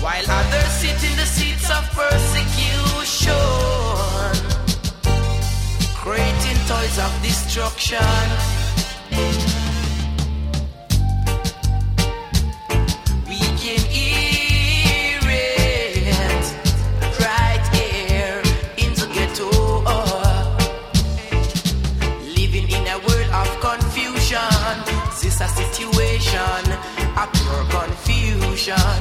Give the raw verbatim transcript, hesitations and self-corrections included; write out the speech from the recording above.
while others sit in the seats of persecution, creating toys of destruction. We can hear it right here in the ghetto, living in a world of confusion. This a situation of pure confusion.